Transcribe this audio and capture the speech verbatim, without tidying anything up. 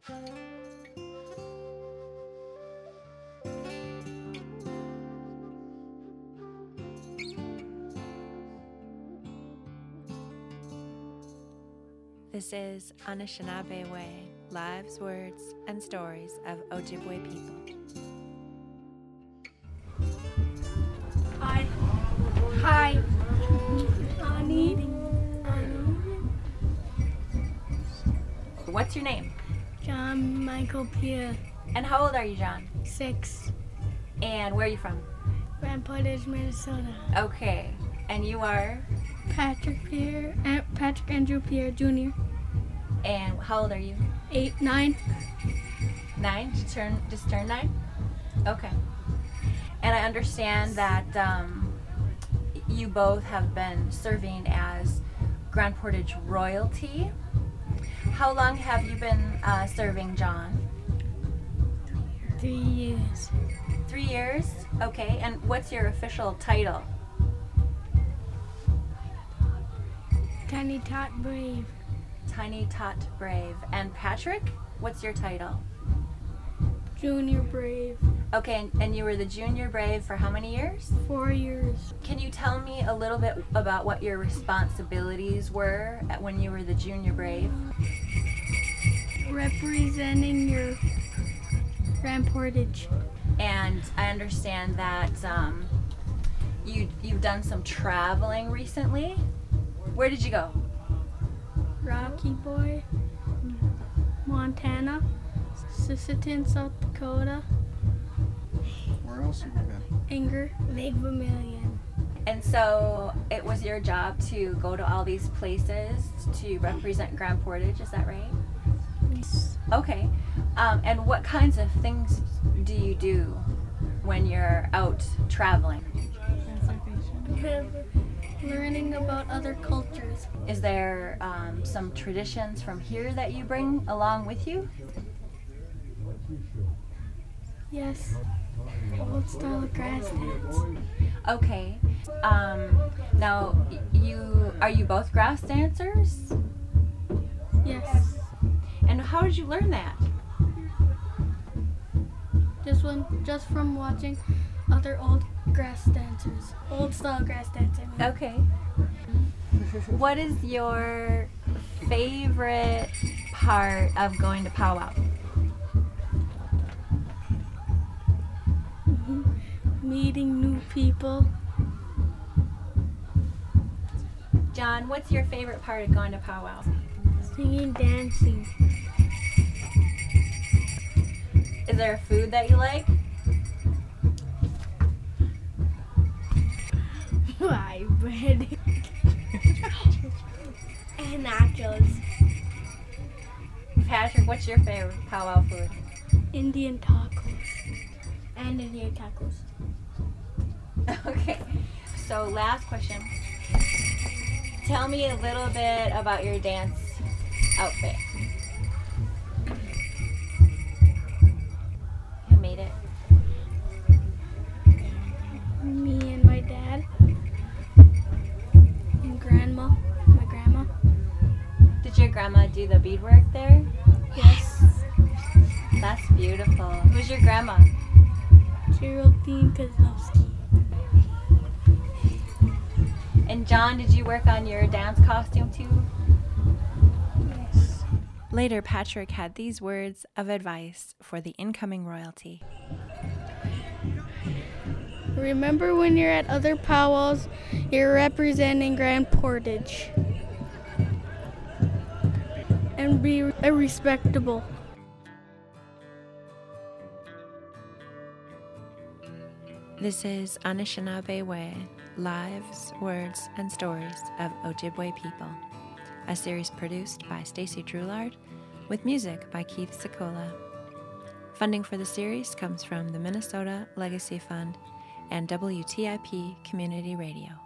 This is Anishinaabe Way, lives, words, and stories of Ojibwe people. Hi. Hi. Ani. What's your name? John Michael Pierre. And how old are you, John? Six. And where are you from? Grand Portage, Minnesota. Okay. And you are? Patrick Pierre. Uh, Patrick Andrew Pierre Junior And how old are you? Eight, nine. Nine? Just turn, just turn nine? Okay. And I understand that um, you both have been serving as Grand Portage royalty. How long have you been uh, serving, John? Three years. Three years? Okay. And what's your official title? Tiny Tot Brave. Tiny Tot Brave. And Patrick, what's your title? Junior Brave. Okay, and, and you were the Junior Brave for how many years? Four years. Can you tell me a little bit about what your responsibilities were at when you were the Junior Brave? Representing your Grand Portage. And I understand that um, you, you've done some traveling recently. Where did you go? Rocky Boy, Montana, Sisseton, South Dakota. Where else have you been? Anger, Lake Vermilion. And so it was your job to go to all these places to represent Grand Portage, is that right? Yes. Okay. Um, and what kinds of things do you do when you're out traveling? Learning about other cultures. Is there um, some traditions from here that you bring along with you? Yes. Old style grass dance. Okay. Um, now, y- you are you both grass dancers? Yes. And how did you learn that? Just one, just from watching other old grass dancers. Old style grass dancing. Okay. What is your favorite part of going to powwow? Meeting new people. John, what's your favorite part of going to powwow? Singing, dancing. Is there a food that you like? Rye bread. And nachos. Patrick, what's your favorite powwow food? Indian tacos. And Indian tacos. Okay. So last question. Tell me a little bit about your dance outfit. Who made it? Me and my dad. And grandma. My grandma. Did your grandma do the beadwork there? Yes. That's beautiful. Who's your grandma? Geraldine Kozlowski. And John, did you work on your dance costume too? Yes. Later, Patrick had these words of advice for the incoming royalty. Remember, when you're at other powwows, you're representing Grand Portage. And be uh, respectable. This is Anishinaabe Way, lives, words, and stories of Ojibwe people, a series produced by Stacy Drulard with music by Keith Sikola. Funding for the series comes from the Minnesota Legacy Fund and W T I P Community Radio.